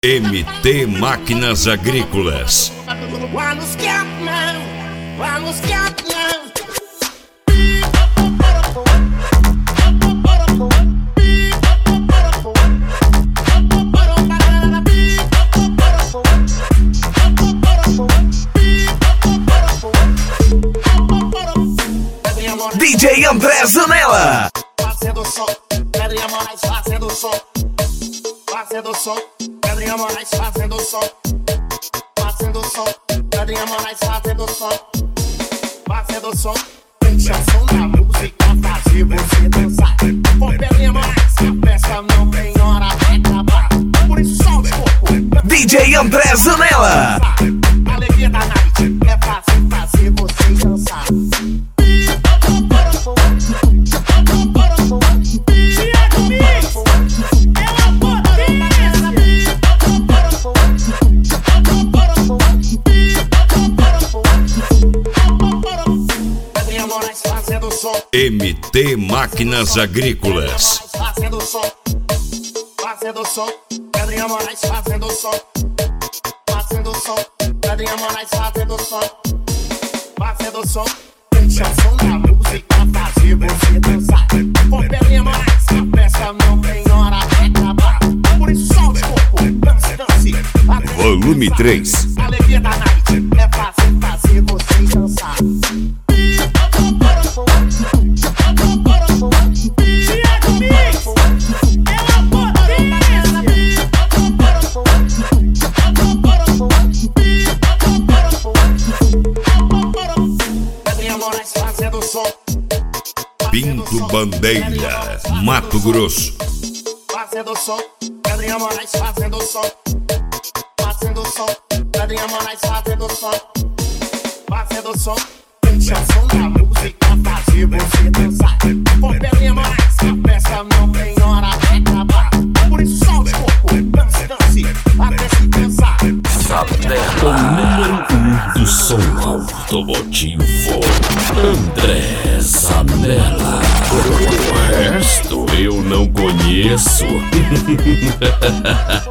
MT Máquinas Agrícolas. DJ André Zanella. Fazendo som, Pedrinha Moraes fazendo som. Fazendo som, Pedrinha Moraes fazendo som. Fazendo som, Pedrinha Moraes fazendo som. Fazendo som, deixa o som da música fazer você dançar. Com Pedrinha Moraes, a festa não tem hora pra acabar. Por isso solta o corpo. DJ André Zanella. A alegria da night é fazer você dançar. MT Máquinas Agrícolas. Fazendo som, Pedrinha Moraes fazendo som. Fazendo som, Pedrinha Moraes fazendo som. Fazendo som, deixa o som da música fazer você dançar. Com Pedrinha Moraes, a festa não tem hora pra acabar. Por isso solta o corpo, dance. Volume 3. A alegria da night é fazer você dançar. Pinto Bandeira, Mato Grosso. Fazendo som, Pedrinha Moraes fazendo som. Fazendo som, Pedrinha Moraes fazendo som. Fazendo som, deixa o som da música fazer você dançar. Com Pedrinha Moraes, a festa não tem hora pra acabar. Por isso solta o corpo, dance, até se cansar. O número 1 do som automotivo, André Zanella. O resto eu não conheço.